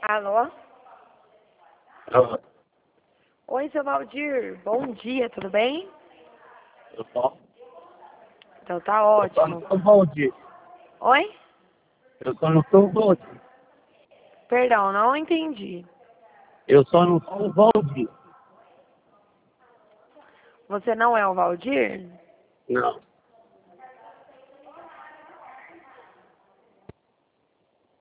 Alô? Alô? Oi, seu Valdir. Bom dia, tudo bem? Eu só Então tá não ótimo. sou Valdir. Oi? Eu só não sou o Valdir. Perdão, não entendi. Eu só não sou o Valdir. Você não é o Valdir? Não.